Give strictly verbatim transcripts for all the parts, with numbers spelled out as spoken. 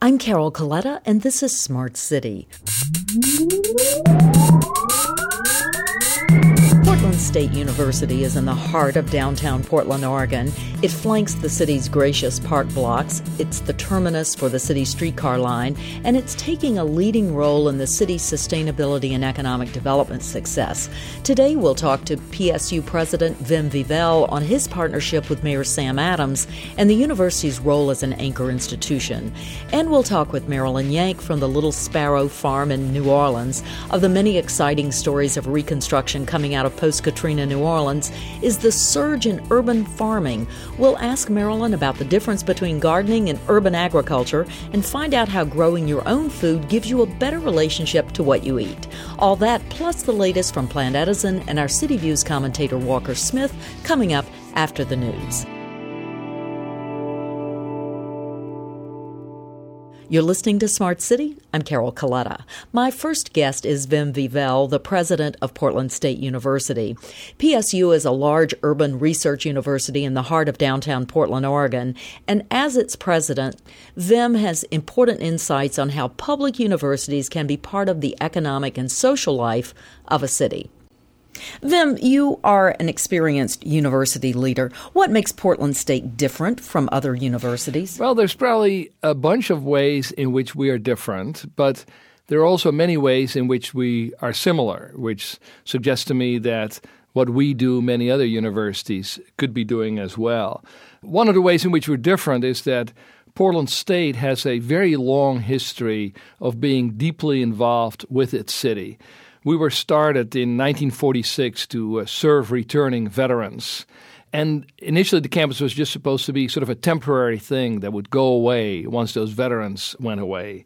I'm Carol Coletta, and this is Smart City. Portland State University is in the heart of downtown Portland, Oregon. It flanks the city's gracious park blocks. It's the terminus for the city's streetcar line, and it's taking a leading role in the city's sustainability and economic development success. Today, we'll talk to P S U President Vim Vivell on his partnership with Mayor Sam Adams and the university's role as an anchor institution. And we'll talk with Marilyn Yank from the Little Sparrow Farm in New Orleans. Of the many exciting stories of reconstruction coming out of post-Katrina New Orleans is the surge in urban farming. We'll ask Marilyn about the difference between gardening and urban agriculture and find out how growing your own food gives you a better relationship to what you eat. All that plus the latest from Plant Edison and our City Views commentator Walker Smith coming up after the news. You're listening to Smart City. I'm Carol Coletta. My first guest is Vim Vivell, the president of Portland State University. P S U is a large urban research university in the heart of downtown Portland, Oregon. And as its president, Vim has important insights on how public universities can be part of the economic and social life of a city. Vim, you are an experienced university leader. What makes Portland State different from other universities? Well, there's probably a bunch of ways in which we are different, but there are also many ways in which we are similar, which suggests to me that what we do, many other universities could be doing as well. One of the ways in which we're different is that Portland State has a very long history of being deeply involved with its city. We were started in nineteen forty-six to uh, serve returning veterans. And initially the campus was just supposed to be sort of a temporary thing that would go away once those veterans went away.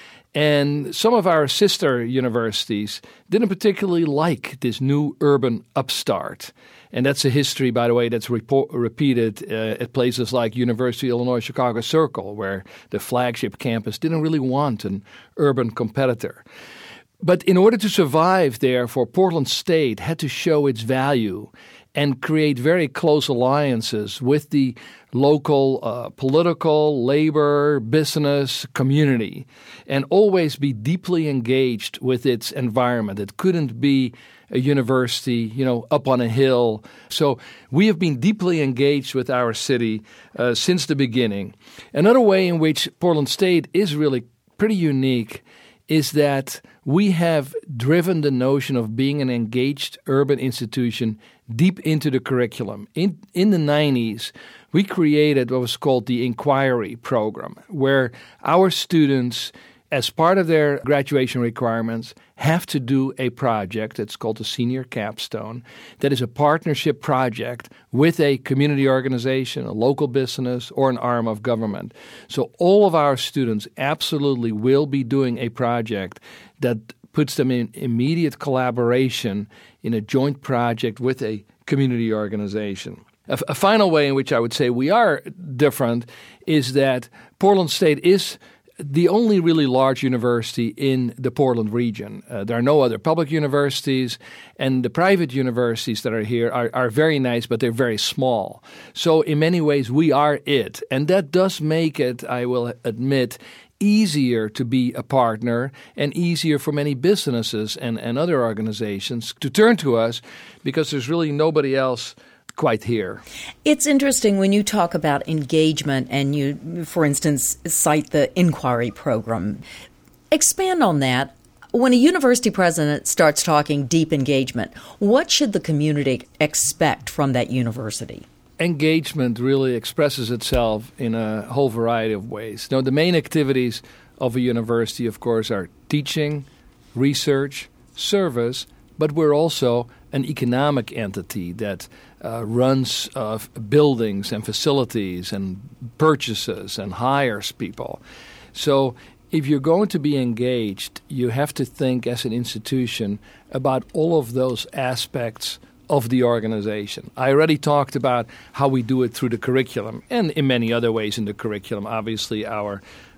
And some of our sister universities didn't particularly like this new urban upstart. And that's a history, by the way, that's report, repeated uh, at places like University of Illinois Chicago Circle, where the flagship campus didn't really want an urban competitor. But in order to survive, therefore, Portland State had to show its value and create very close alliances with the local uh, political, labor, business community, and always be deeply engaged with its environment. It couldn't be a university, you know, up on a hill. So we have been deeply engaged with our city uh, since the beginning. Another way in which Portland State is really pretty unique is that we have driven the notion of being an engaged urban institution deep into the curriculum. In, in the nineties, we created what was called the Inquiry Program, where our students, as part of their graduation requirements, have to do a project that's called the Senior Capstone that is a partnership project with a community organization, a local business, or an arm of government. So all of our students absolutely will be doing a project that puts them in immediate collaboration in a joint project with a community organization. A, a final way in which I would say we are different is that Portland State is the only really large university in the Portland region. Uh, there are no other public universities, and the private universities that are here are, are very nice, but they're very small. So in many ways, we are it. And that does make it, I will admit, easier to be a partner and easier for many businesses and, and other organizations to turn to us because there's really nobody else quite here. It's interesting when you talk about engagement and you, for instance, cite the Inquiry Program. Expand on that. When a university president starts talking deep engagement, what should the community expect from that university? Engagement really expresses itself in a whole variety of ways. Now, the main activities of a university, of course, are teaching, research, service, but we're also an economic entity that uh, runs uh, buildings and facilities and purchases and hires people. So if you're going to be engaged, you have to think as an institution about all of those aspects of the organization. I already talked about how we do it through the curriculum and in many other ways in the curriculum. Obviously, our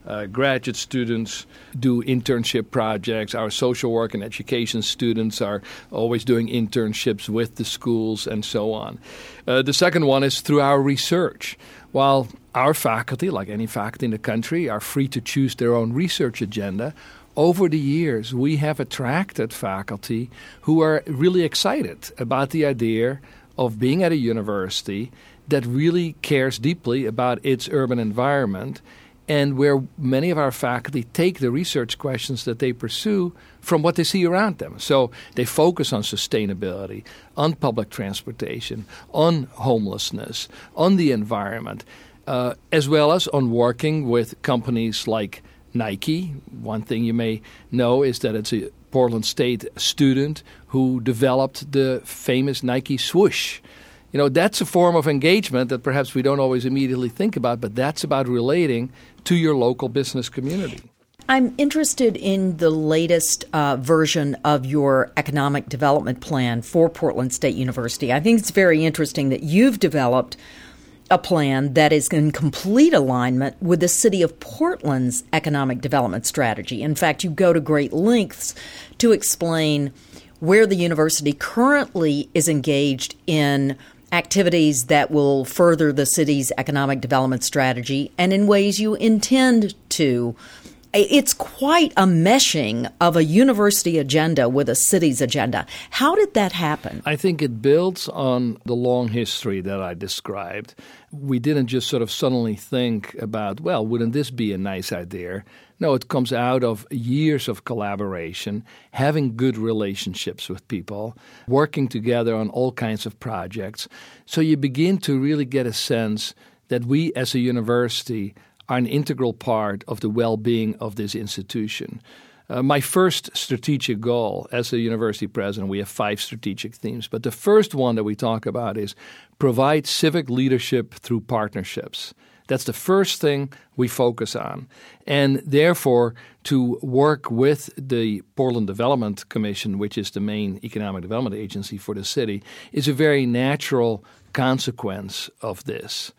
uh, graduate students do internship projects. Our social work and education students are always doing internships with the schools and so on. Uh, the second one is through our research. While our faculty, like any faculty in the country, are free to choose their own research agenda, over the years we have attracted faculty who are really excited about the idea of being at a university that really cares deeply about its urban environment, and where many of our faculty take the research questions that they pursue from what they see around them. So they focus on sustainability, on public transportation, on homelessness, on the environment, uh, as well as on working with companies like Nike. One thing you may know is that it's a Portland State student who developed the famous Nike swoosh. You know, that's a form of engagement that perhaps we don't always immediately think about, but that's about relating to your local business community. I'm interested in the latest uh, version of your economic development plan for Portland State University. I think it's very interesting that you've developed a plan that is in complete alignment with the city of Portland's economic development strategy. In fact, you go to great lengths to explain where the university currently is engaged in activities that will further the city's economic development strategy and in ways you intend to. It's quite a meshing of a university agenda with a city's agenda. How did that happen? I think it builds on the long history that I described. We didn't just sort of suddenly think about, well, wouldn't this be a nice idea? No, it comes out of years of collaboration, having good relationships with people, working together on all kinds of projects. So you begin to really get a sense that we as a university are an integral part of the well-being of this institution. Uh, my first strategic goal as a university president, we have five strategic themes, but the first one that we talk about is provide civic leadership through partnerships. That's the first thing we focus on. And therefore, to work with the Portland Development Commission, which is the main economic development agency for the city, is a very natural consequence of this.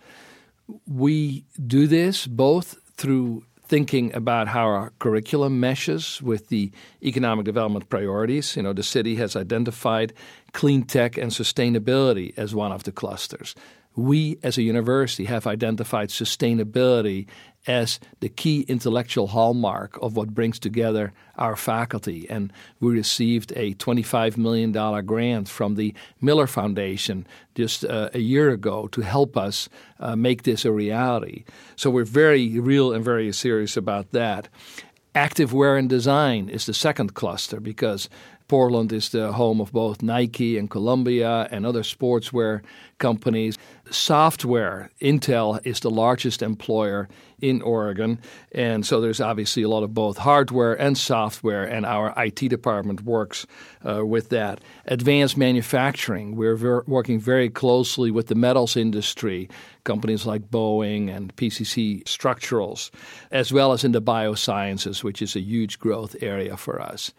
We do this both through thinking about how our curriculum meshes with the economic development priorities. You know, the city has identified clean tech and sustainability as one of the clusters. We as a university have identified sustainability as the key intellectual hallmark of what brings together our faculty. And we received a twenty-five million dollars grant from the Miller Foundation just uh, a year ago to help us uh, make this a reality. So we're very real and very serious about that. Active wear and design is the second cluster because Portland is the home of both Nike and Columbia and other sportswear companies. Software, Intel is the largest employer in Oregon, and so there's obviously a lot of both hardware and software, and our I T department works uh, with that. Advanced manufacturing, we're ver- working very closely with the metals industry, companies like Boeing and P C C Structurals, as well as in the biosciences, which is a huge growth area for us.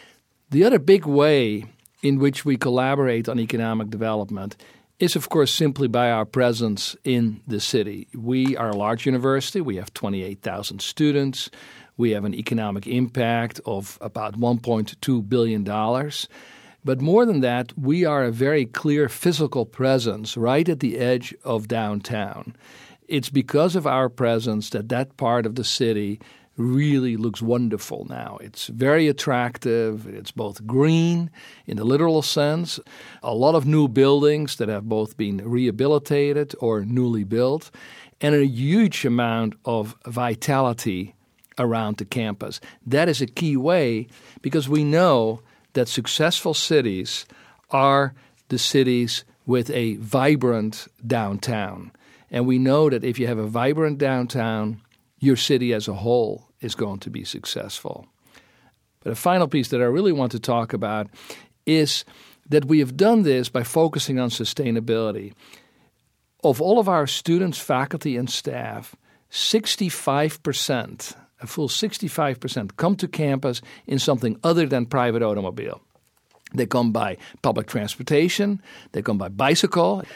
The other big way in which we collaborate on economic development is, of course, simply by our presence in the city. We are a large university. We have twenty-eight thousand students. We have an economic impact of about one point two billion dollars. But more than that, we are a very clear physical presence right at the edge of downtown. It's because of our presence that that part of the city really looks wonderful now. It's very attractive. It's both green in the literal sense, a lot of new buildings that have both been rehabilitated or newly built, and a huge amount of vitality around the campus. That is a key way because we know that successful cities are the cities with a vibrant downtown. And we know that if you have a vibrant downtown, your city as a whole is going to be successful. But a final piece that I really want to talk about is that we have done this by focusing on sustainability. Of all of our students, faculty, and staff, sixty-five percent, a full sixty-five percent, come to campus in something other than private automobile. They come by public transportation. They come by bicycle.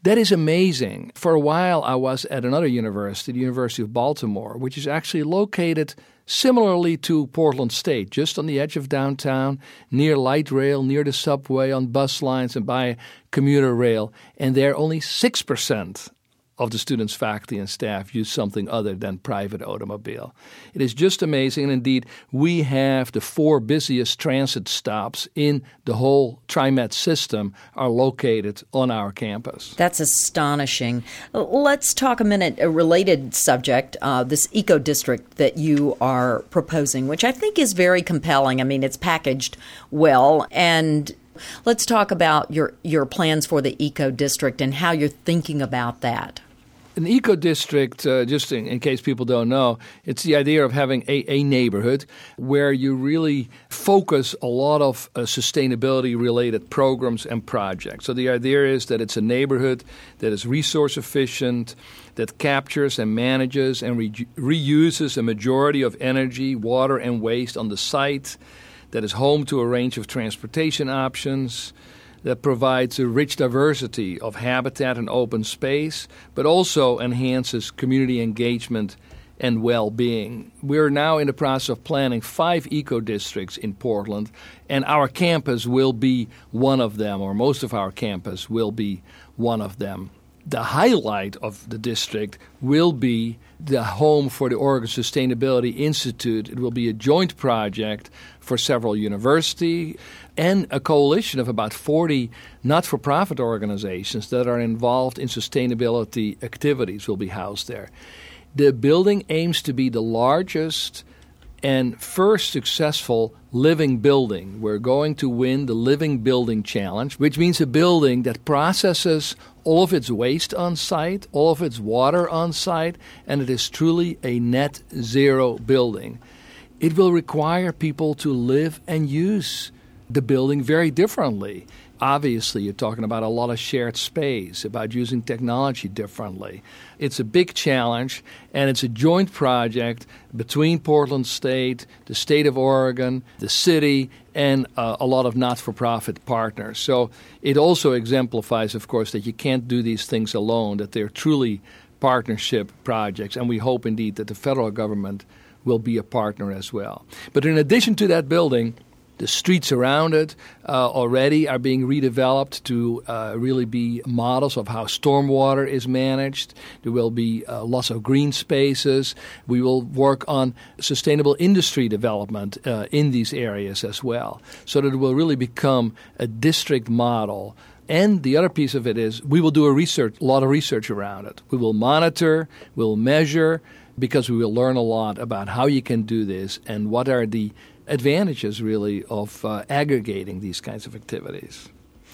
That is amazing. For a while, I was at another university, the University of Baltimore, which is actually located similarly to Portland State, just on the edge of downtown, near light rail, near the subway, on bus lines, and by commuter rail. And there, only six percent of the students, faculty, and staff use something other than private automobile. It is just amazing. And indeed, we have the four busiest transit stops in the whole TriMet system are located on our campus. That's astonishing. Let's talk a minute, a related subject, uh, this eco-district that you are proposing, which I think is very compelling. I mean, it's packaged well. And let's talk about your, your plans for the eco-district and how you're thinking about that. An eco-district, uh, just in, in case people don't know, it's the idea of having a, a neighborhood where you really focus a lot of uh, sustainability-related programs and projects. So the idea is that it's a neighborhood that is resource efficient, that captures and manages and re- reuses a majority of energy, water, and waste on the site, that is home to a range of transportation options, that provides a rich diversity of habitat and open space, but also enhances community engagement and well-being. We're now in the process of planning five eco-districts in Portland, and our campus will be one of them, or most of our campus will be one of them. The highlight of the district will be the home for the Oregon Sustainability Institute. It will be a joint project for several universities and a coalition of about forty not-for-profit organizations that are involved in sustainability activities will be housed there. The building aims to be the largest and first successful living building. We're going to win the Living Building Challenge, which means a building that processes all of its waste on site, all of its water on site, and it is truly a net zero building. It will require people to live and use the building very differently. Obviously, you're talking about a lot of shared space, about using technology differently. It's a big challenge, and it's a joint project between Portland State, the state of Oregon, the city, and uh, a lot of not-for-profit partners. So it also exemplifies, of course, that you can't do these things alone, that they're truly partnership projects, and we hope indeed that the federal government will be a partner as well. But in addition to that building, the streets around it uh, already are being redeveloped to uh, really be models of how stormwater is managed. There will be uh, lots of green spaces. We will work on sustainable industry development uh, in these areas as well, so that it will really become a district model. And the other piece of it is we will do a research, a lot of research around it. We will monitor, we'll measure, because we will learn a lot about how you can do this and what are the advantages, really, of uh, aggregating these kinds of activities.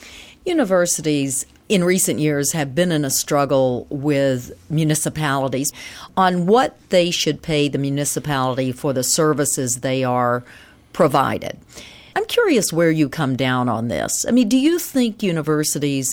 Universities in recent years have been in a struggle with municipalities on what they should pay the municipality for the services they are provided. I'm curious where you come down on this. I mean, do you think universities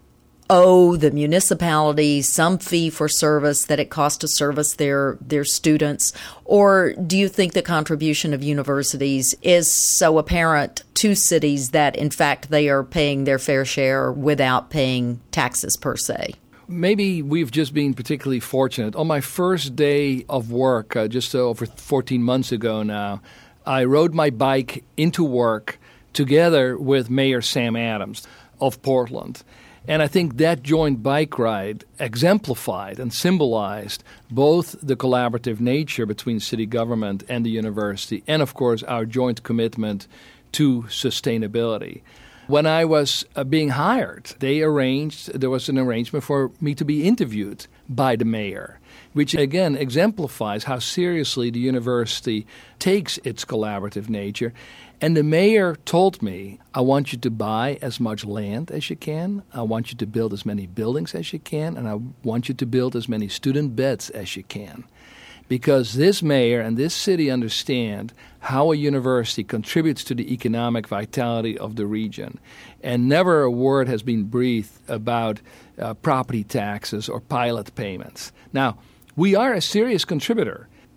owe the municipality some fee for service that it costs to service their their students? Or do you think the contribution of universities is so apparent to cities that, in fact, they are paying their fair share without paying taxes per se? Maybe we've just been particularly fortunate. On my first day of work, uh, just over fourteen months ago now, I rode my bike into work together with Mayor Sam Adams of Portland. And I think that joint bike ride exemplified and symbolized both the collaborative nature between city government and the university and, of course, our joint commitment to sustainability. When I was uh, being hired, they arranged, there was an arrangement for me to be interviewed by the mayor, which again exemplifies how seriously the university takes its collaborative nature. And the mayor told me, I want you to buy as much land as you can, I want you to build as many buildings as you can, and I want you to build as many student beds as you can. Because this mayor and this city understand how a university contributes to the economic vitality of the region. And never a word has been breathed about uh, property taxes or pilot payments. Now, we are a serious contributor.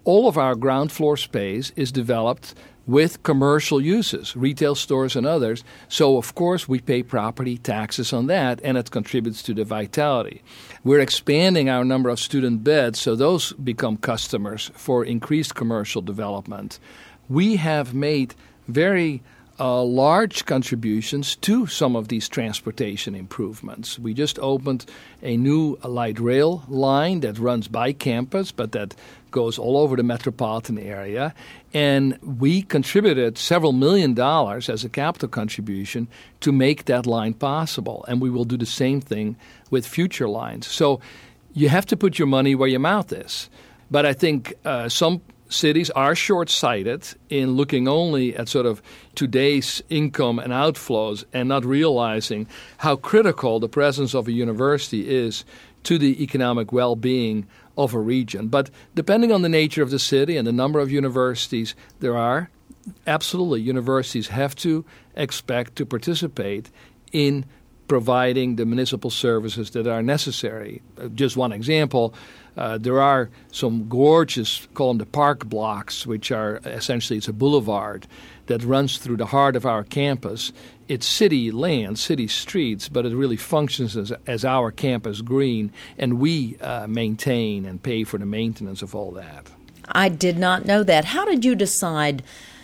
all of our ground floor space is developed with commercial uses, retail stores and others. So, of course, we pay property taxes on that, and it contributes to the vitality. We're expanding our number of student beds, so those become customers for increased commercial development. We have made very Uh, large contributions to some of these transportation improvements. We just opened a new light rail line that runs by campus, but that goes all over the metropolitan area. And we contributed several million dollars as a capital contribution to make that line possible. And we will do the same thing with future lines. So you have to put your money where your mouth is. But I think uh, some cities are short-sighted in looking only at sort of today's income and outflows and not realizing how critical the presence of a university is to the economic well-being of a region. But depending on the nature of the city and the number of universities there are, absolutely, universities have to expect to participate in providing the municipal services that are necessary. Uh, just one example, uh, there are some gorgeous, call them the park blocks, which are essentially, it's a boulevard that runs through the heart of our campus. It's city land, city streets, but it really functions as, as our campus green, and we uh, maintain and pay for the maintenance of all that. I did not know that. How did you decide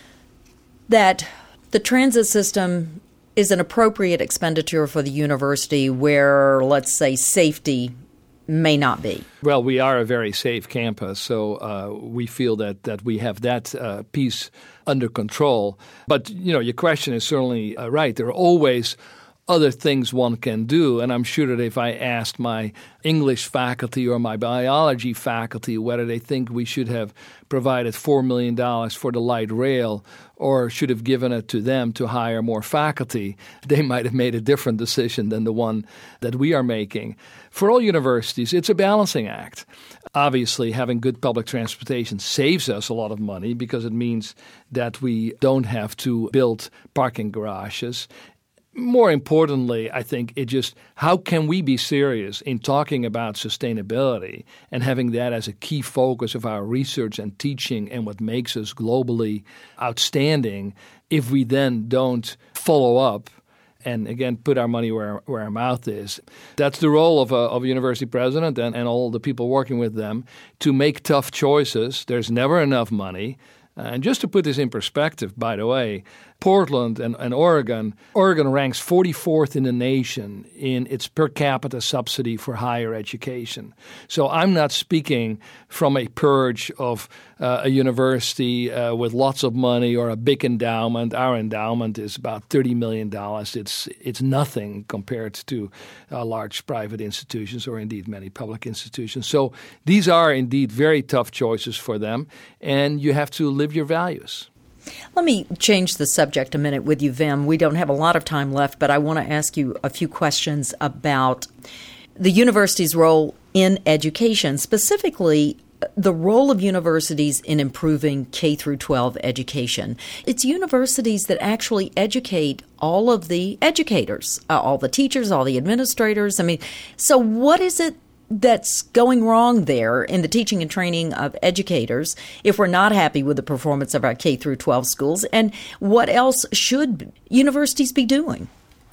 that the transit system is an appropriate expenditure for the university where, let's say, safety may not be? Well, we are a very safe campus, so uh, we feel that, that we have that uh, piece under control. But, you know, your question is certainly uh, right. There are always other things one can do, and I'm sure that if I asked my English faculty or my biology faculty whether they think we should have provided four million dollars for the light rail or should have given it to them to hire more faculty, they might have made a different decision than the one that we are making. For all universities, it's a balancing act. Obviously, having good public transportation saves us a lot of money because it means that we don't have to build parking garages. More importantly, I think it just, how can we be serious in talking about sustainability and having that as a key focus of our research and teaching and what makes us globally outstanding if we then don't follow up and, again, put our money where, where our mouth is. That's the role of a, of a university president and, and all the people working with them, to make tough choices. There's never enough money. Uh, and just to put this in perspective, by the way, Portland and, and Oregon, Oregon ranks forty-fourth in the nation in its per capita subsidy for higher education. So I'm not speaking from a purge of uh, a university uh, with lots of money or a big endowment. Our endowment is about thirty million dollars. It's, it's nothing compared to uh, large private institutions or indeed many public institutions. So these are indeed very tough choices for them, and you have to live your values. Let me change the subject a minute with you, Wim. We don't have a lot of time left, but I want to ask you a few questions about the university's role in education, specifically the role of universities in improving K through twelve education. It's universities that actually educate all of the educators, uh, all the teachers, all the administrators. I mean, so what is it that's going wrong there in the teaching and training of educators if we're not happy with the performance of our K through twelve schools? And what else should universities be doing?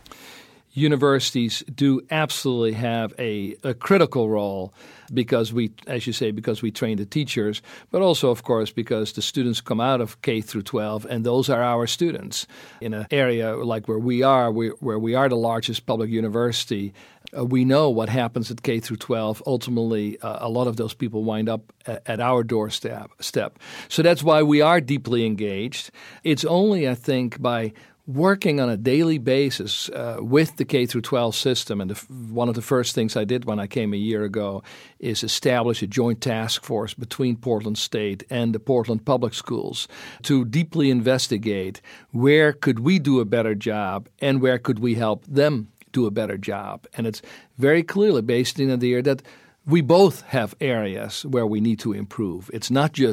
Universities do absolutely have a, a critical role because we, as you say, because we train the teachers, but also, of course, because the students come out of K through twelve, and those are our students. In an area like where we are, we, where we are the largest public university, uh, we know what happens at K through twelve. Ultimately, uh, a lot of those people wind up at, at our doorstep. Step. So that's why we are deeply engaged. It's only, I think, by working on a daily basis uh, with the K through twelve system, and the, one of the first things I did when I came a year ago is establish a joint task force between Portland State and the Portland Public Schools to deeply investigate where could we do a better job and where could we help them do a better job. And it's very clearly based in the idea that we both have areas where we need to improve. It's not just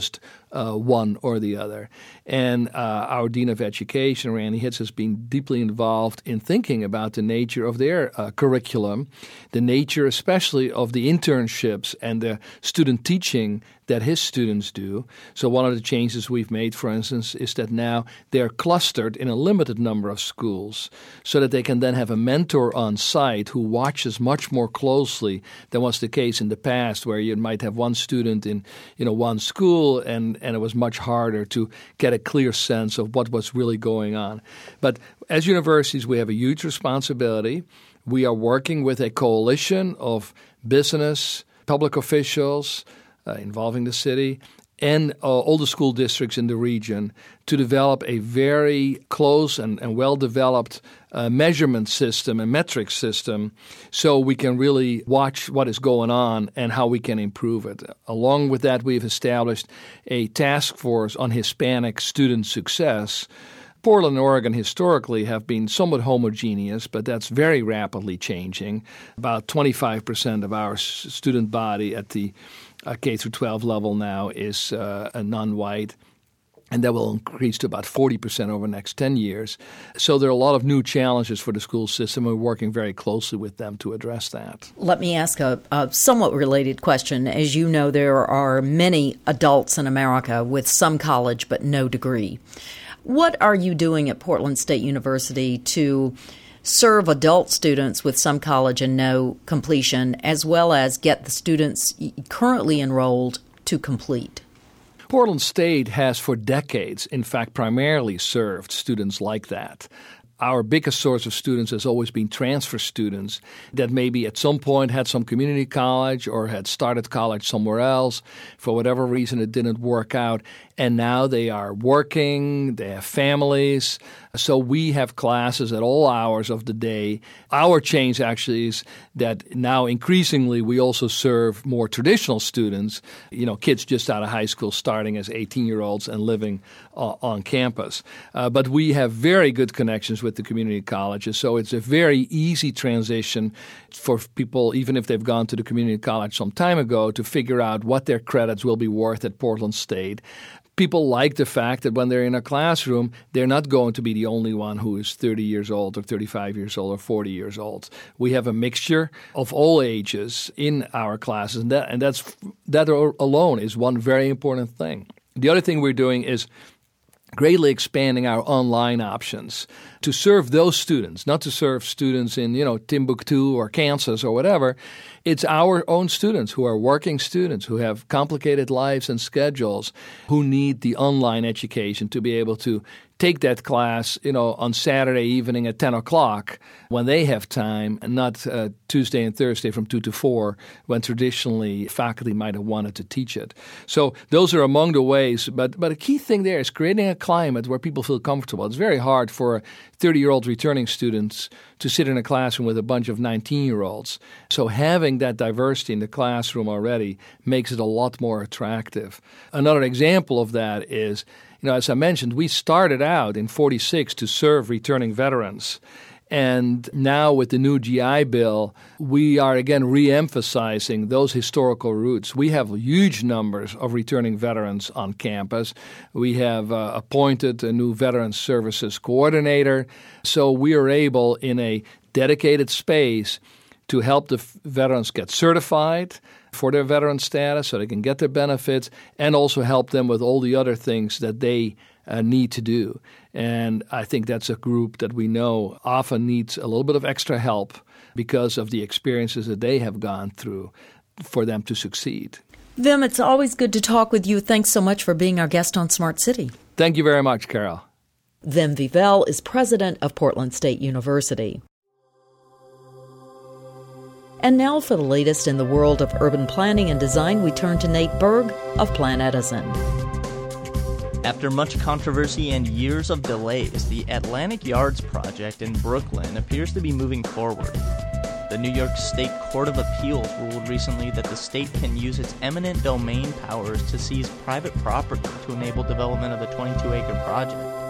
uh, one or the other. And uh, our Dean of Education, Randy Hitz, has been deeply involved in thinking about the nature of their uh, curriculum, the nature especially of the internships and the student teaching that his students do. So one of the changes we've made, for instance, is that now they're clustered in a limited number of schools so that they can then have a mentor on site who watches much more closely than was the case in the past, where you might have one student in you know one school and, and it was much harder to get a clear sense of what was really going on. But as universities, we have a huge responsibility. We are working with a coalition of business, public officials, Uh, involving the city, and uh, all the school districts in the region to develop a very close and, and well-developed uh, measurement system and metric system so we can really watch what is going on and how we can improve it. Along with that, we've established a task force on Hispanic student success. Portland and Oregon historically have been somewhat homogeneous, but that's very rapidly changing. About twenty-five percent of our student body at the uh, K through twelve level now is uh, a non-white, and that will increase to about forty percent over the next ten years. So there are a lot of new challenges for the school system, and we're working very closely with them to address that. Let me ask a, a somewhat related question. As you know, there are many adults in America with some college but no degree. What are you doing at Portland State University to serve adult students with some college and no completion, as well as get the students currently enrolled to complete? Portland State has for decades, in fact, primarily served students like that. Our biggest source of students has always been transfer students that maybe at some point had some community college or had started college somewhere else. For whatever reason, it didn't work out. And now they are working, they have families. So we have classes at all hours of the day. Our change actually is that now increasingly we also serve more traditional students, you know, kids just out of high school starting as eighteen-year-olds and living uh, on campus. Uh, but we have very good connections with the community colleges, so it's a very easy transition for people, even if they've gone to the community college some time ago, to figure out what their credits will be worth at Portland State. People like the fact that when they're in a classroom, they're not going to be the only one who is thirty years old or thirty-five years old or forty years old. We have a mixture of all ages in our classes, and, that, and that's that alone is one very important thing. The other thing we're doing is greatly expanding our online options to serve those students, not to serve students in, you know, Timbuktu or Kansas or whatever. It's our own students who are working students who have complicated lives and schedules who need the online education to be able to take that class, you know, on Saturday evening at ten o'clock when they have time, and not uh, Tuesday and Thursday from two to four when traditionally faculty might have wanted to teach it. So those are among the ways. But, but a key thing there is creating a climate where people feel comfortable. It's very hard for thirty-year-old returning students to sit in a classroom with a bunch of nineteen-year-olds. So having that diversity in the classroom already makes it a lot more attractive. Another example of that is, you know, as I mentioned, we started out in forty-six to serve returning veterans. And now with the new G I Bill, we are again re-emphasizing those historical roots. We have huge numbers of returning veterans on campus. We have uh, appointed a new Veterans Services Coordinator. So we are able, in a dedicated space, to help the f- veterans get certified for their veteran status so they can get their benefits, and also help them with all the other things that they uh, need to do. And I think that's a group that we know often needs a little bit of extra help because of the experiences that they have gone through for them to succeed. Wim, it's always good to talk with you. Thanks so much for being our guest on Smart City. Thank you very much, Carol. Wim Wiewel is president of Portland State University. And now for the latest in the world of urban planning and design, we turn to Nate Berg of Plan Edison. After much controversy and years of delays, the Atlantic Yards project in Brooklyn appears to be moving forward. The New York State Court of Appeals ruled recently that the state can use its eminent domain powers to seize private property to enable development of the twenty-two acre project.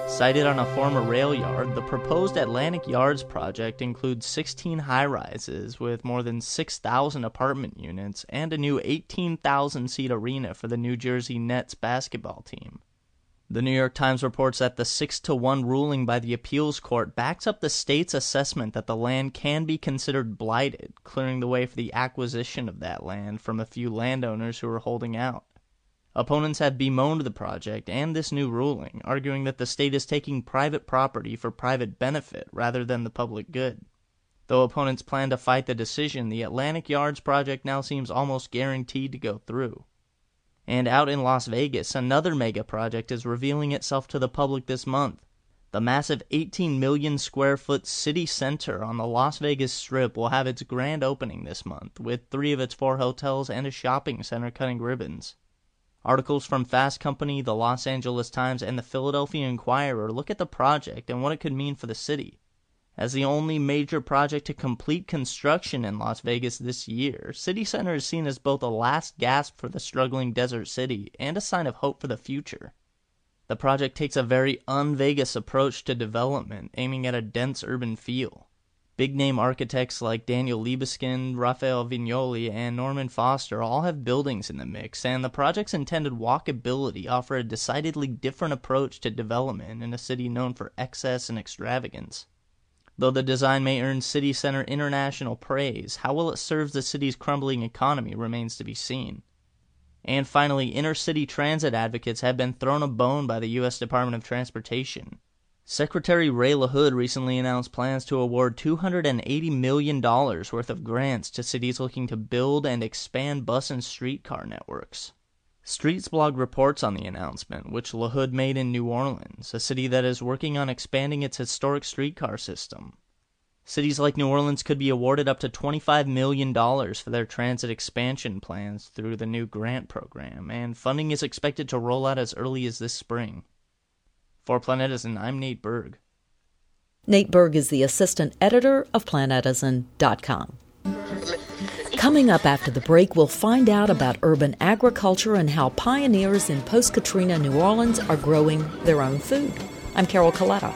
Sited on a former rail yard, the proposed Atlantic Yards project includes sixteen high-rises with more than six thousand apartment units and a new eighteen thousand seat arena for the New Jersey Nets basketball team. The New York Times reports that the six to one ruling by the appeals court backs up the state's assessment that the land can be considered blighted, clearing the way for the acquisition of that land from a few landowners who are holding out. Opponents have bemoaned the project and this new ruling, arguing that the state is taking private property for private benefit rather than the public good. Though opponents plan to fight the decision, the Atlantic Yards project now seems almost guaranteed to go through. And out in Las Vegas, another mega project is revealing itself to the public this month. The massive eighteen million square foot city center on the Las Vegas Strip will have its grand opening this month, with three of its four hotels and a shopping center cutting ribbons. Articles from Fast Company, the Los Angeles Times, and the Philadelphia Inquirer look at the project and what it could mean for the city. As the only major project to complete construction in Las Vegas this year, City Center is seen as both a last gasp for the struggling desert city and a sign of hope for the future. The project takes a very un-Vegas approach to development, aiming at a dense urban feel. Big-name architects like Daniel Libeskind, Raphael Vignoli, and Norman Foster all have buildings in the mix, and the project's intended walkability offer a decidedly different approach to development in a city known for excess and extravagance. Though the design may earn City Center international praise, how well it serves the city's crumbling economy remains to be seen. And finally, inner-city transit advocates have been thrown a bone by the U S Department of Transportation. Secretary Ray LaHood recently announced plans to award two hundred eighty million dollars worth of grants to cities looking to build and expand bus and streetcar networks. Streetsblog reports on the announcement, which LaHood made in New Orleans, a city that is working on expanding its historic streetcar system. Cities like New Orleans could be awarded up to twenty-five million dollars for their transit expansion plans through the new grant program, and funding is expected to roll out as early as this spring. For Planetizen, I'm Nate Berg. Nate Berg is the assistant editor of Planetizen dot com. Coming up after the break, we'll find out about urban agriculture and how pioneers in post-Katrina New Orleans are growing their own food. I'm Carol Coletta.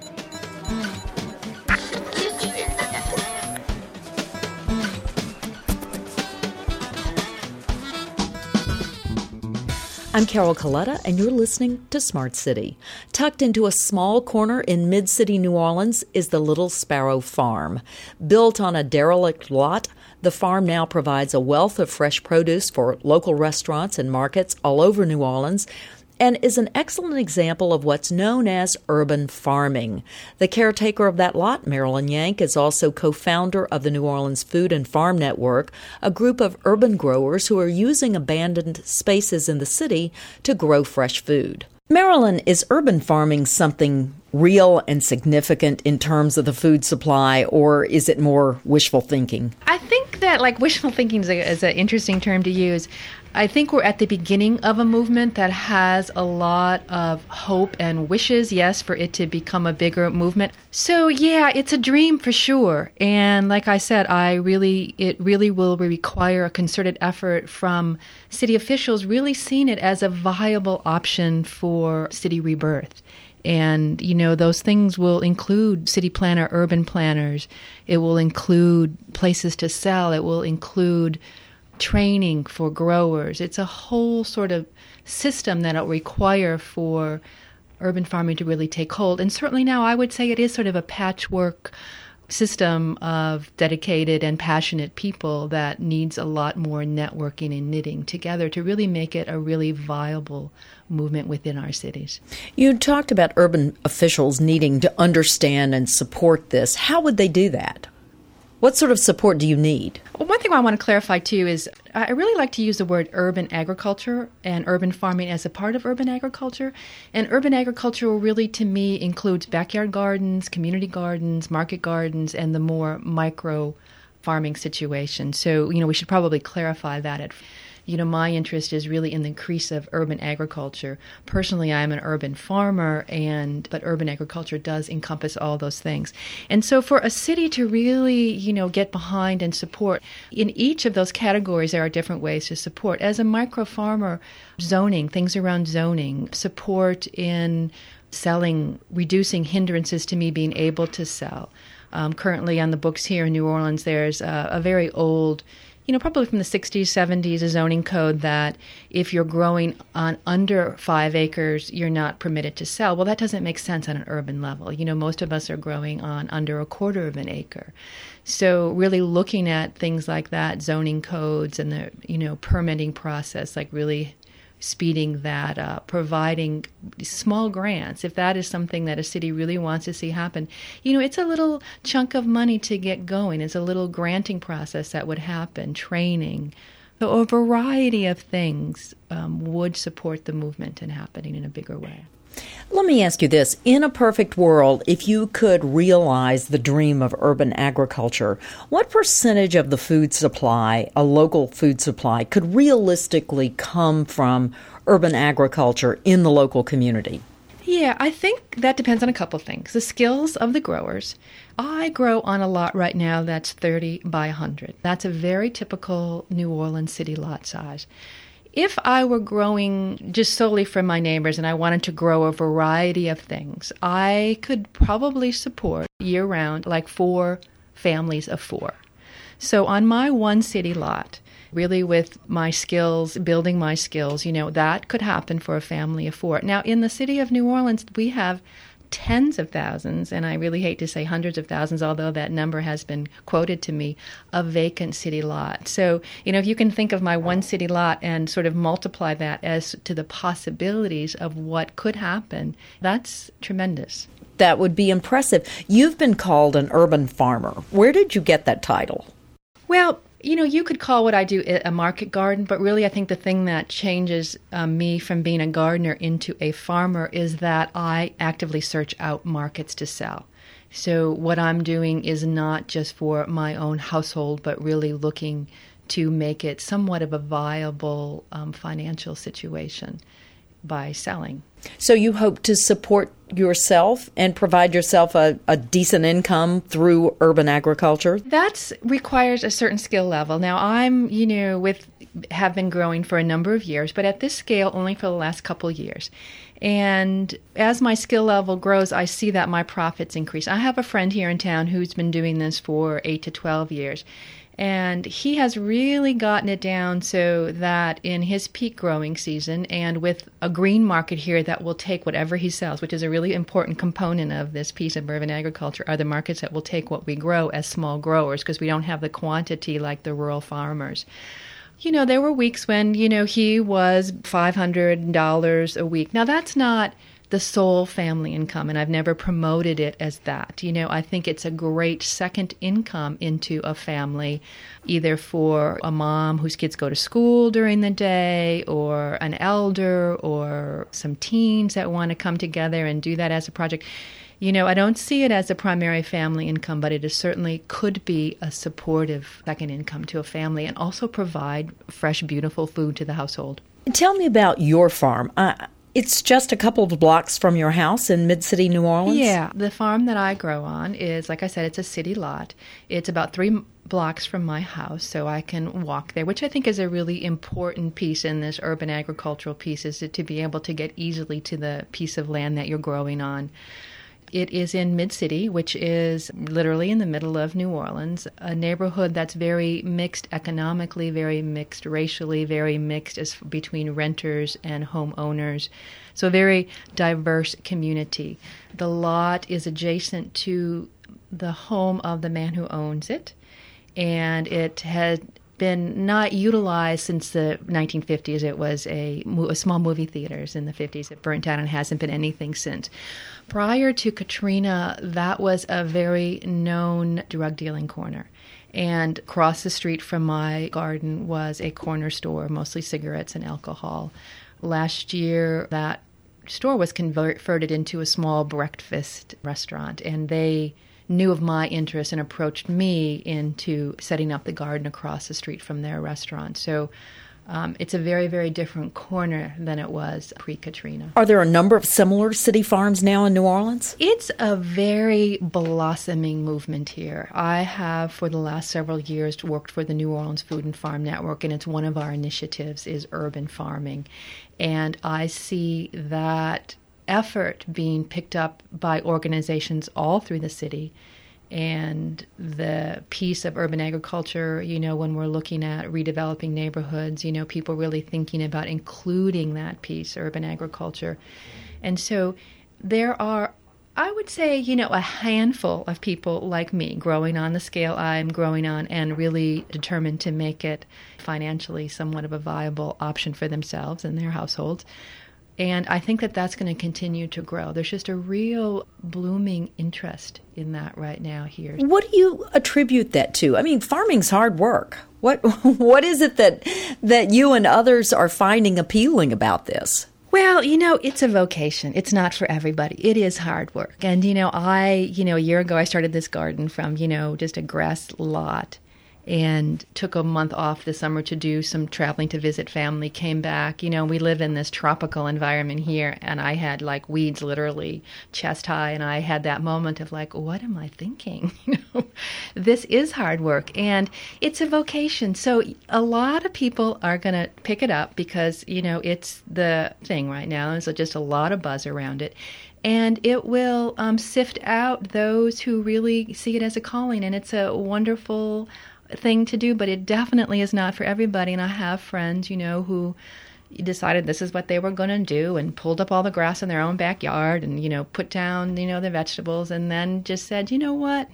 I'm Carol Coletta, and you're listening to Smart City. Tucked into a small corner in mid-city New Orleans is the Little Sparrow Farm. Built on a derelict lot, the farm now provides a wealth of fresh produce for local restaurants and markets all over New Orleans, and is an excellent example of what's known as urban farming. The caretaker of that lot, Marilyn Yank, is also co-founder of the New Orleans Food and Farm Network, a group of urban growers who are using abandoned spaces in the city to grow fresh food. Marilyn, is urban farming something real and significant in terms of the food supply, or is it more wishful thinking? I think that, like, wishful thinking is, a, is an interesting term to use. I think we're at the beginning of a movement that has a lot of hope and wishes, yes, for it to become a bigger movement. So, yeah, it's a dream for sure. And like I said, I really, it really will require a concerted effort from city officials really seeing it as a viable option for city rebirth. And, you know, those things will include city planner, urban planners. It will include places to sell. It will include training for growers. It's a whole sort of system that it'll require for urban farming to really take hold. And certainly now I would say it is sort of a patchwork system of dedicated and passionate people that needs a lot more networking and knitting together to really make it a really viable movement within our cities. You talked about urban officials needing to understand and support this. How would they do that? What sort of support do you need? Well, one thing I want to clarify, too, is I really like to use the word urban agriculture and urban farming as a part of urban agriculture. And urban agriculture really, to me, includes backyard gardens, community gardens, market gardens, and the more micro farming situation. So, you know, we should probably clarify that. At, you know, my interest is really in the increase of urban agriculture. Personally, I'm an urban farmer, and but urban agriculture does encompass all those things. And so for a city to really, you know, get behind and support, in each of those categories, there are different ways to support. As a micro farmer, zoning, things around zoning, support in selling, reducing hindrances to me being able to sell. Um, currently on the books here in New Orleans, there's a, a very old, you know, probably from the sixties, seventies, a zoning code that if you're growing on under five acres, you're not permitted to sell. Well, that doesn't make sense on an urban level. You know, most of us are growing on under a quarter of an acre. So really looking at things like that, zoning codes and the, you know, permitting process, like really speeding that up, providing small grants, if that is something that a city really wants to see happen. You know, it's a little chunk of money to get going. It's a little granting process that would happen, training. So a variety of things um, would support the movement and happening in a bigger way. Let me ask you this. In a perfect world, if you could realize the dream of urban agriculture, what percentage of the food supply, a local food supply, could realistically come from urban agriculture in the local community? Yeah, I think that depends on a couple of things. The skills of the growers. I grow on a lot right now that's thirty by one hundred. That's a very typical New Orleans city lot size. If I were growing just solely from my neighbors and I wanted to grow a variety of things, I could probably support year-round like four families of four. So on my one city lot, really with my skills, building my skills, you know, that could happen for a family of four. Now, in the city of New Orleans, we have tens of thousands, and I really hate to say hundreds of thousands, although that number has been quoted to me, of vacant city lots. So, you know, if you can think of my one city lot and sort of multiply that as to the possibilities of what could happen, that's tremendous. That would be impressive. You've been called an urban farmer. Where did you get that title? Well, you know, you could call what I do a market garden, but really I think the thing that changes um, me from being a gardener into a farmer is that I actively search out markets to sell. So what I'm doing is not just for my own household, but really looking to make it somewhat of a viable um, financial situation by selling. So you hope to support yourself and provide yourself a, a decent income through urban agriculture? That requires a certain skill level. Now, I'm, you know, with have been growing for a number of years, but at this scale only for the last couple of years. And as my skill level grows, I see that my profits increase. I have a friend here in town who's been doing this for eight to twelve years. And he has really gotten it down so that in his peak growing season and with a green market here that will take whatever he sells, which is a really important component of this piece of urban agriculture, are the markets that will take what we grow as small growers because we don't have the quantity like the rural farmers. You know, there were weeks when, you know, he was five hundred dollars a week. Now, that's not the sole family income, and I've never promoted it as that. You know, I think it's a great second income into a family, either for a mom whose kids go to school during the day, or an elder, or some teens that want to come together and do that as a project. You know, I don't see it as a primary family income, but it is certainly could be a supportive second income to a family and also provide fresh, beautiful food to the household. Tell me about your farm. Uh, It's just a couple of blocks from your house in Mid-City, New Orleans? Yeah. The farm that I grow on is, like I said, it's a city lot. It's about three blocks from my house, so I can walk there, which I think is a really important piece in this urban agricultural piece, is to be able to get easily to the piece of land that you're growing on. It is in Mid-City, which is literally in the middle of New Orleans, a neighborhood that's very mixed economically, very mixed racially, very mixed as between renters and homeowners. So a very diverse community. The lot is adjacent to the home of the man who owns it, and it had been not utilized since the nineteen fifties. It was a, a small movie theaters in the fifties. It burnt down and hasn't been anything since. Prior to Katrina, that was a very known drug dealing corner. And across the street from my garden was a corner store, mostly cigarettes and alcohol. Last year, that store was converted into a small breakfast restaurant, and they knew of my interest and approached me into setting up the garden across the street from their restaurant. So Um, it's a very, very different corner than it was pre-Katrina. Are there a number of similar city farms now in New Orleans? It's a very blossoming movement here. I have, for the last several years, worked for the New Orleans Food and Farm Network, and it's one of our initiatives is urban farming. And I see that effort being picked up by organizations all through the city. And the piece of urban agriculture, you know, when we're looking at redeveloping neighborhoods, you know, people really thinking about including that piece, urban agriculture. And so there are, I would say, you know, a handful of people like me growing on the scale I'm growing on and really determined to make it financially somewhat of a viable option for themselves and their households. And I think that that's going to continue to grow. There's just a real blooming interest in that right now here. What do you attribute that to? I mean, farming's hard work. What what is it that that you and others are finding appealing about this? Well, you know, it's a vocation. It's not for everybody. It is hard work. And, you know, I, you know, a year ago I started this garden from, you know, just a grass lot. And took a month off this summer to do some traveling to visit family, came back. You know, we live in this tropical environment here, and I had like weeds literally chest high, and I had that moment of like, what am I thinking? You know, this is hard work, and it's a vocation. So a lot of people are going to pick it up because, you know, it's the thing right now. There's just a lot of buzz around it. And it will um, sift out those who really see it as a calling, and it's a wonderful thing to do, but it definitely is not for everybody. And I have friends, you know, who decided this is what they were going to do and pulled up all the grass in their own backyard and, you know, put down, you know, the vegetables and then just said, you know what,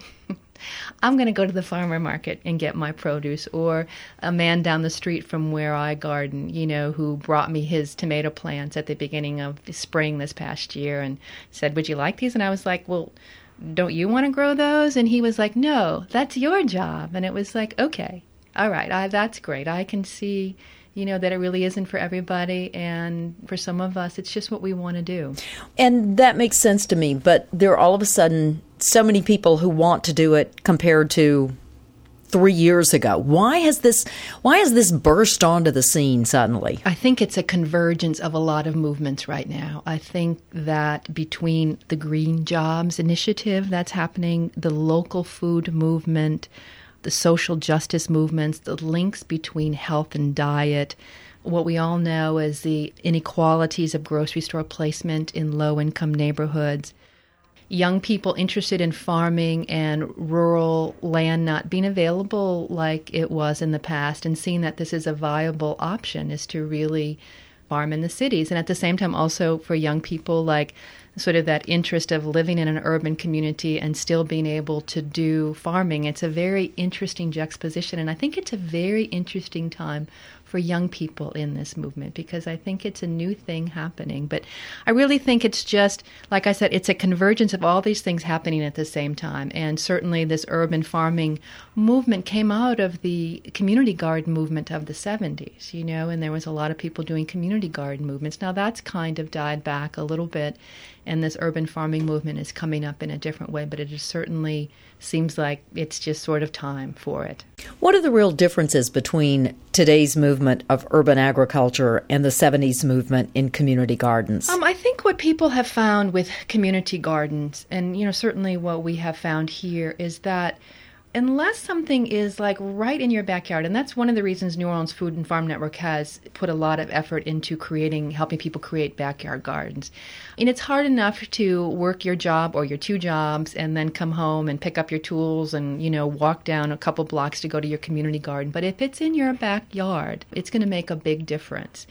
I'm going to go to the farmer market and get my produce. Or a man down the street from where I garden, you know, who brought me his tomato plants at the beginning of spring this past year and said, would you like these? And I was like, well, don't you want to grow those? And he was like, no, that's your job. And it was like, okay, all right, I, that's great. I can see, you know, that it really isn't for everybody. And for some of us, it's just what we want to do. And that makes sense to me. But there are all of a sudden so many people who want to do it compared to three years ago. Why has this why has this burst onto the scene suddenly? I think it's a convergence of a lot of movements right now. I think that between the Green Jobs Initiative that's happening, the local food movement, the social justice movements, the links between health and diet, what we all know is the inequalities of grocery store placement in low-income neighborhoods, young people interested in farming and rural land not being available like it was in the past, and seeing that this is a viable option is to really farm in the cities. And at the same time, also for young people, like sort of that interest of living in an urban community and still being able to do farming. It's a very interesting juxtaposition, and I think it's a very interesting time for young people in this movement because I think it's a new thing happening. But I really think it's just, like I said, it's a convergence of all these things happening at the same time. And certainly this urban farming movement came out of the community garden movement of the seventies, you know, and there was a lot of people doing community garden movements. Now that's kind of died back a little bit, and this urban farming movement is coming up in a different way, but it is certainly seems like it's just sort of time for it. What are the real differences between today's movement of urban agriculture and the seventies movement in community gardens? Um, I think what people have found with community gardens, and you know, certainly what we have found here, is that unless something is like right in your backyard, and that's one of the reasons New Orleans Food and Farm Network has put a lot of effort into creating, helping people create backyard gardens. And it's hard enough to work your job or your two jobs and then come home and pick up your tools and, you know, walk down a couple blocks to go to your community garden. But if it's in your backyard, it's going to make a big difference.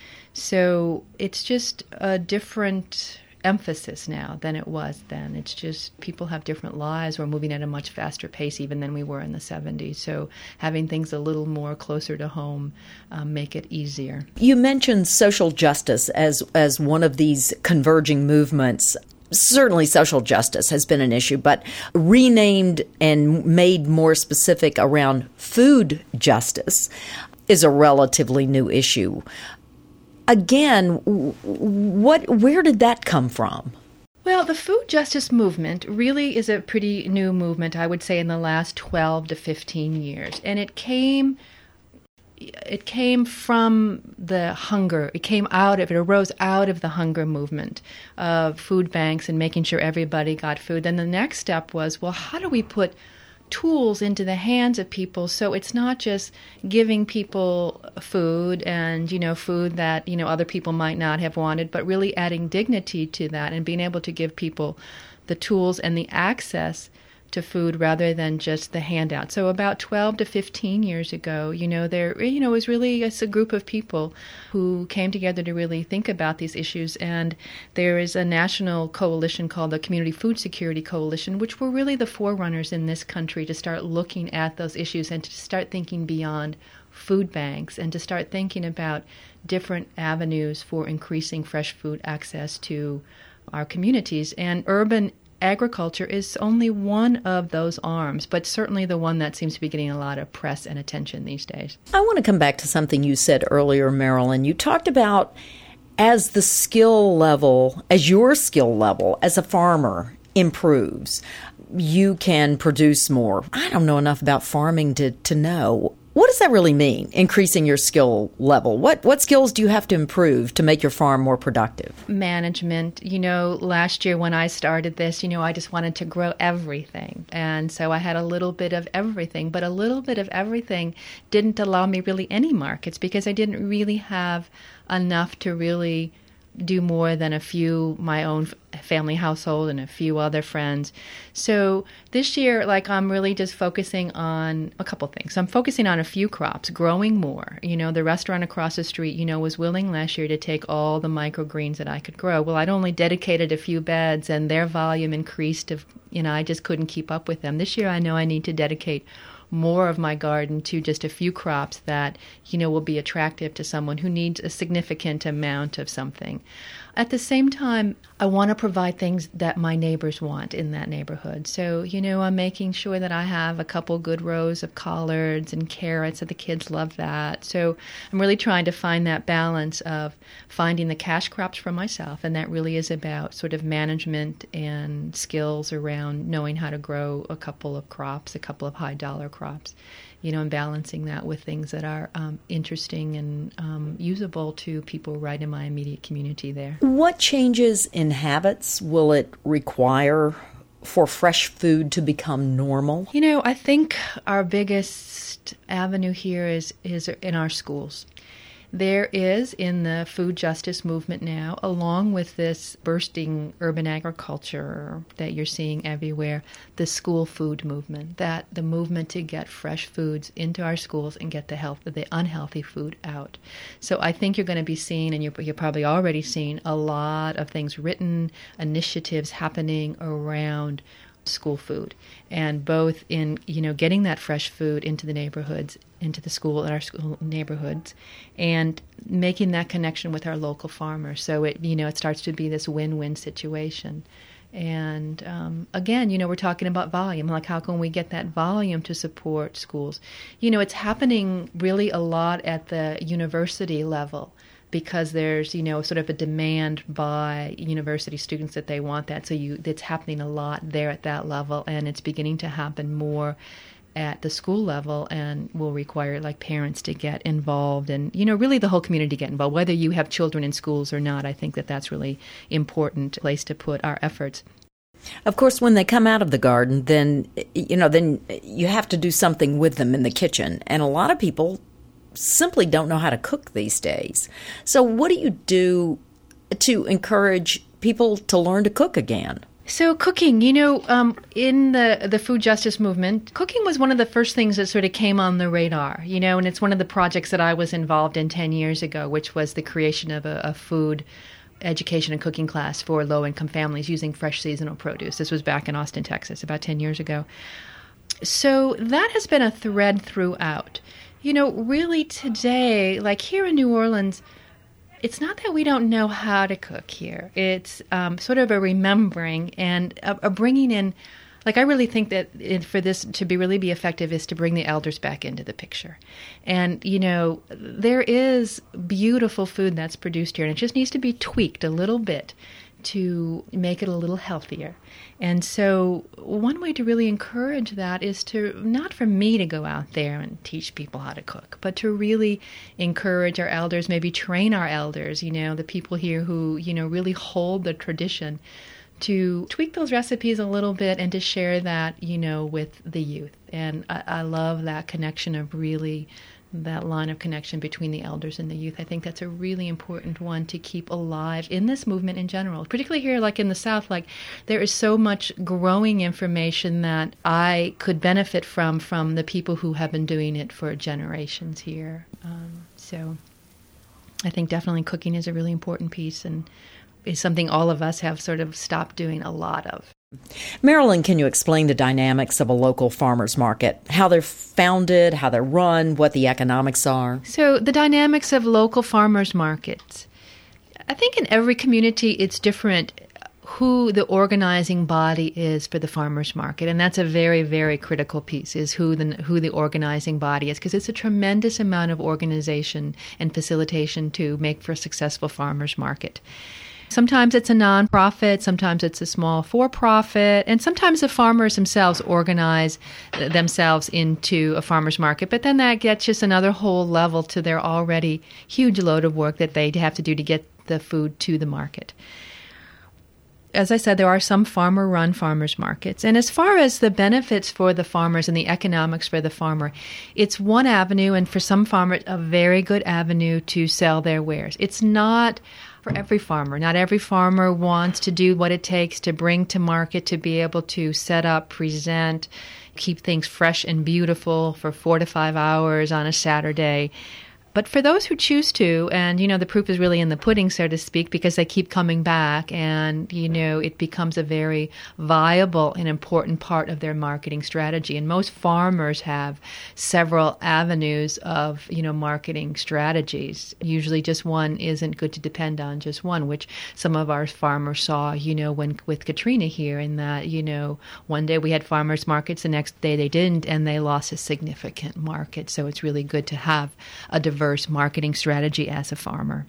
So it's just a different emphasis now than it was then. It's just people have different lives. We're moving at a much faster pace even than we were in the seventies. So having things a little more closer to home um, make it easier. You mentioned social justice as as one of these converging movements. Certainly social justice has been an issue, but renamed and made more specific around food justice is a relatively new issue. Again, what? Where did that come from? Well, the food justice movement really is a pretty new movement, I would say, in the last twelve to fifteen years. And it came it came from the hunger. It came out of, it arose out of the hunger movement of food banks and making sure everybody got food. Then the next step was, well, how do we put tools into the hands of people so it's not just giving people food and, you know, food that, you know, other people might not have wanted, but really adding dignity to that and being able to give people the tools and the access to food rather than just the handout. So about twelve to fifteen years ago, you know, there, you know, was really it's a group of people who came together to really think about these issues. And there is a national coalition called the Community Food Security Coalition, which were really the forerunners in this country to start looking at those issues and to start thinking beyond food banks and to start thinking about different avenues for increasing fresh food access to our communities. And urban agriculture is only one of those arms, but certainly the one that seems to be getting a lot of press and attention these days. I want to come back to something you said earlier, Marilyn. You talked about as the skill level, as your skill level as a farmer improves, you can produce more. I don't know enough about farming to, to know. What does that really mean, increasing your skill level? What what skills do you have to improve to make your farm more productive? Management. You know, last year when I started this, you know, I just wanted to grow everything. And so I had a little bit of everything, but a little bit of everything didn't allow me really any markets because I didn't really have enough to really do more than a few, my own family household and a few other friends. So this year, like, I'm really just focusing on a couple things. So I'm focusing on a few crops, growing more. You know, the restaurant across the street, you know, was willing last year to take all the microgreens that I could grow. Well, I'd only dedicated a few beds and their volume increased. Of, you know, I just couldn't keep up with them. This year, I know I need to dedicate more of my garden to just a few crops that, you know, will be attractive to someone who needs a significant amount of something. At the same time, I want to provide things that my neighbors want in that neighborhood. So, you know, I'm making sure that I have a couple good rows of collards and carrots, and the kids love that. So I'm really trying to find that balance of finding the cash crops for myself, and that really is about sort of management and skills around knowing how to grow a couple of crops, a couple of high-dollar crops. You know, and balancing that with things that are um, interesting and um, usable to people right in my immediate community there. What changes in habits will it require for fresh food to become normal? You know, I think our biggest avenue here is, is in our schools. There is, in the food justice movement now, along with this bursting urban agriculture that you're seeing everywhere, the school food movement, that the movement to get fresh foods into our schools and get the health, the unhealthy food out. So I think you're going to be seeing, and you're, you're probably already seeing, a lot of things written, initiatives happening around school food, and both in, you know, getting that fresh food into the neighborhoods, into the school and our school neighborhoods, and making that connection with our local farmers. So it, you know, it starts to be this win-win situation. And um, again, you know, we're talking about volume. Like, how can we get that volume to support schools? You know, it's happening really a lot at the university level, because there's, you know, sort of a demand by university students that they want that. So you, it's happening a lot there at that level, and it's beginning to happen more at the school level, and will require, like, parents to get involved, and, you know, really the whole community get involved, whether you have children in schools or not. I think that that's really important place to put our efforts. Of course, when they come out of the garden, then, you know, then you have to do something with them in the kitchen, and a lot of people simply don't know how to cook these days. So what do you do to encourage people to learn to cook again? So cooking, you know, um, in the, the food justice movement, cooking was one of the first things that sort of came on the radar, you know, and it's one of the projects that I was involved in ten years ago, which was the creation of a, a food education and cooking class for low-income families using fresh seasonal produce. This was back in Austin, Texas, about ten years ago. So that has been a thread throughout. You know, really today, like here in New Orleans, it's not that we don't know how to cook here. It's um, sort of a remembering and a, a bringing in. Like, I really think that it, for this to be really be effective is to bring the elders back into the picture. And, you know, there is beautiful food that's produced here, and it just needs to be tweaked a little bit to make it a little healthier. And so one way to really encourage that is to, not for me to go out there and teach people how to cook, but to really encourage our elders, maybe train our elders, you know, the people here who, you know, really hold the tradition, to tweak those recipes a little bit and to share that, you know, with the youth. And I, I love that connection of really that line of connection between the elders and the youth. I think that's a really important one to keep alive in this movement in general, particularly here, like in the South. Like, there is so much growing information that I could benefit from, from the people who have been doing it for generations here. Um, so I think definitely cooking is a really important piece and is something all of us have sort of stopped doing a lot of. Marilyn, can you explain the dynamics of a local farmer's market, how they're founded, how they're run, what the economics are? So the dynamics of local farmers markets. I think in every community it's different who the organizing body is for the farmers market, and that's a very, very critical piece, is who the who the organizing body is, because it's a tremendous amount of organization and facilitation to make for a successful farmers market. Sometimes it's a nonprofit, sometimes it's a small for-profit, and sometimes the farmers themselves organize themselves into a farmer's market, but then that gets just another whole level to their already huge load of work that they have to do to get the food to the market. As I said, there are some farmer-run farmers markets. And as far as the benefits for the farmers and the economics for the farmer, it's one avenue, and for some farmers, a very good avenue to sell their wares. It's not for every farmer. Not every farmer wants to do what it takes to bring to market, to be able to set up, present, keep things fresh and beautiful for four to five hours on a Saturday. But for those who choose to, and, you know, the proof is really in the pudding, so to speak, because they keep coming back and, you know, it becomes a very viable and important part of their marketing strategy. And most farmers have several avenues of, you know, marketing strategies. Usually just one isn't good to depend on, just one, which some of our farmers saw, you know, when with Katrina here, in that, you know, one day we had farmers markets, the next day they didn't, and they lost a significant market. So it's really good to have a diverse marketing strategy as a farmer.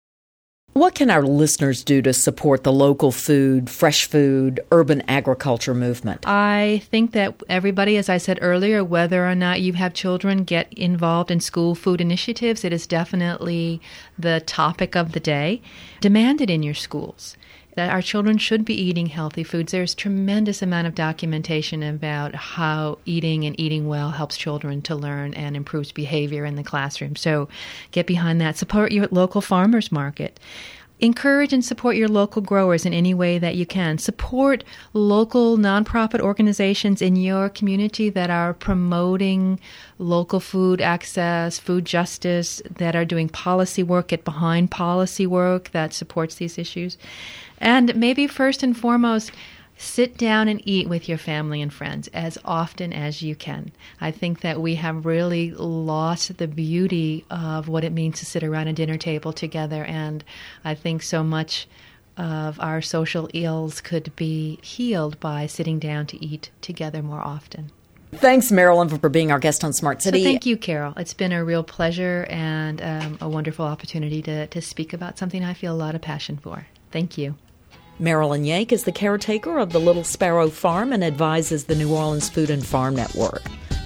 What can our listeners do to support the local food, fresh food, urban agriculture movement? I think that everybody, as I said earlier, whether or not you have children, get involved in school food initiatives. It is definitely the topic of the day. Demand it in your schools. That our children should be eating healthy foods. There's tremendous amount of documentation about how eating and eating well helps children to learn and improves behavior in the classroom. So get behind that. Support your local farmers market. Encourage and support your local growers in any way that you can. Support local nonprofit organizations in your community that are promoting local food access, food justice, that are doing policy work, get behind policy work that supports these issues. And maybe first and foremost, sit down and eat with your family and friends as often as you can. I think that we have really lost the beauty of what it means to sit around a dinner table together, and I think so much of our social ills could be healed by sitting down to eat together more often. Thanks, Marilyn, for being our guest on Smart City. So thank you, Carol. It's been a real pleasure and um, a wonderful opportunity to, to speak about something I feel a lot of passion for. Thank you. Marilyn Yank is the caretaker of the Little Sparrow Farm and advises the New Orleans Food and Farm Network.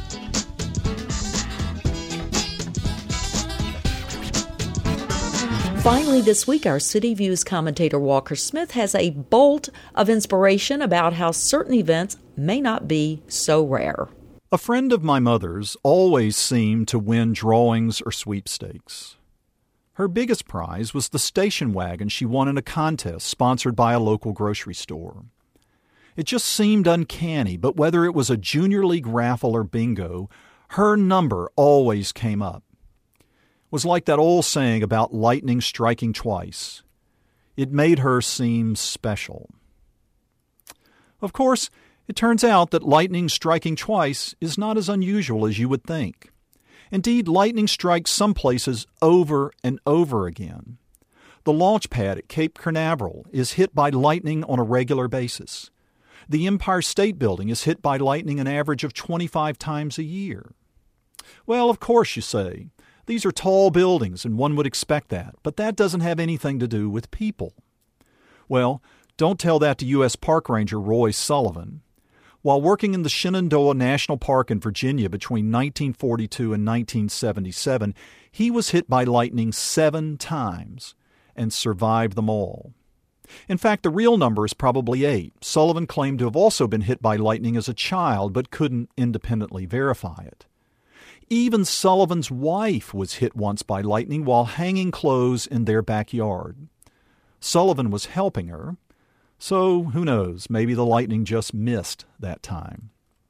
Finally, this week, our City Views commentator Walker Smith has a bolt of inspiration about how certain events may not be so rare. A friend of my mother's always seemed to win drawings or sweepstakes. Her biggest prize was the station wagon she won in a contest sponsored by a local grocery store. It just seemed uncanny, but whether it was a junior league raffle or bingo, her number always came up. It was like that old saying about lightning striking twice. It made her seem special. Of course, it turns out that lightning striking twice is not as unusual as you would think. Indeed, lightning strikes some places over and over again. The launch pad at Cape Canaveral is hit by lightning on a regular basis. The Empire State Building is hit by lightning an average of twenty-five times a year. Well, of course, you say, these are tall buildings and one would expect that, but that doesn't have anything to do with people. Well, don't tell that to U S Park Ranger Roy Sullivan. While working in the Shenandoah National Park in Virginia between nineteen forty-two and nineteen seventy-seven, he was hit by lightning seven times and survived them all. In fact, the real number is probably eight. Sullivan claimed to have also been hit by lightning as a child, but couldn't independently verify it. Even Sullivan's wife was hit once by lightning while hanging clothes in their backyard. Sullivan was helping her, so who knows, maybe the lightning just missed that time.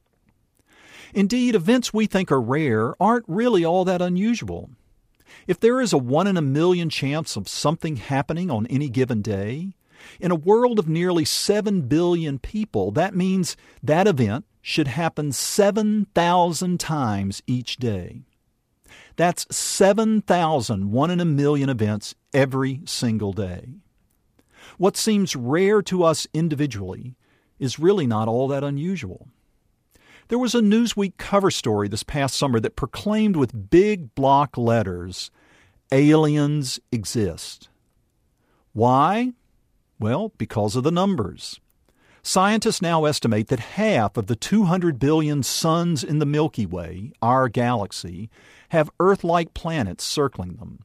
Indeed, events we think are rare aren't really all that unusual. If there is a one in a million chance of something happening on any given day, in a world of nearly seven billion people, that means that event should happen seven thousand times each day. That's seven thousand one in a million events every single day. What seems rare to us individually is really not all that unusual. There was a Newsweek cover story this past summer that proclaimed with big block letters, "Aliens exist." Why? Well, because of the numbers. Scientists now estimate that half of the two hundred billion suns in the Milky Way, our galaxy, have Earth-like planets circling them.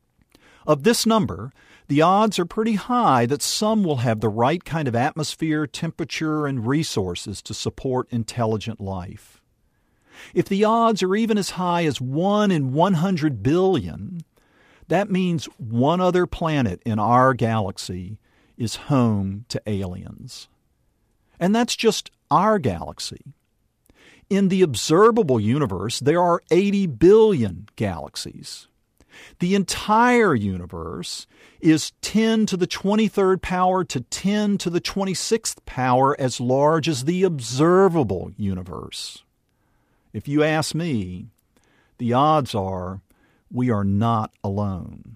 Of this number, the odds are pretty high that some will have the right kind of atmosphere, temperature, and resources to support intelligent life. If the odds are even as high as one in one hundred billion, that means one other planet in our galaxy is home to aliens. And that's just our galaxy. In the observable universe, there are eighty billion galaxies. The entire universe is ten to the twenty-third power to ten to the twenty-sixth power as large as the observable universe. If you ask me, the odds are we are not alone.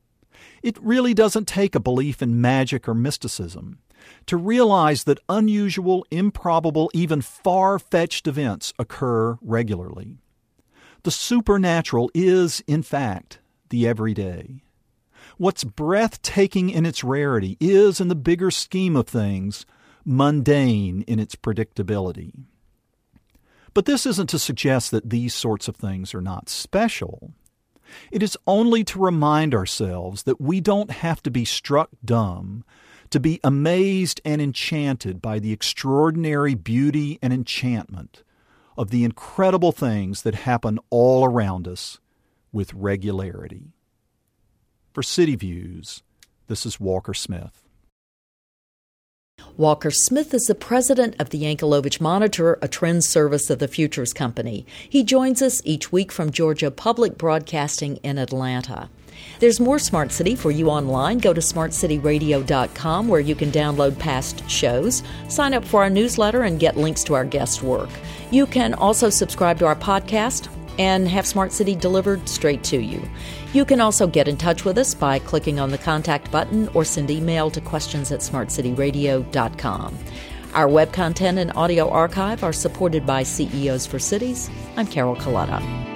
It really doesn't take a belief in magic or mysticism to realize that unusual, improbable, even far-fetched events occur regularly. The supernatural is, in fact, the everyday. What's breathtaking in its rarity is, in the bigger scheme of things, mundane in its predictability. But this isn't to suggest that these sorts of things are not special. It is only to remind ourselves that we don't have to be struck dumb to be amazed and enchanted by the extraordinary beauty and enchantment of the incredible things that happen all around us with regularity. For City Views, this is Walker Smith. Walker Smith is the president of the Yankelovich Monitor, a trend service of the Futures Company. He joins us each week from Georgia Public Broadcasting in Atlanta. There's more Smart City for you online. Go to smart city radio dot com where you can download past shows, sign up for our newsletter, and get links to our guest work. You can also subscribe to our podcast and have Smart City delivered straight to you. You can also get in touch with us by clicking on the contact button or send email to questions at smart city radio dot com. Our web content and audio archive are supported by C E Os for Cities. I'm Carol Colletta.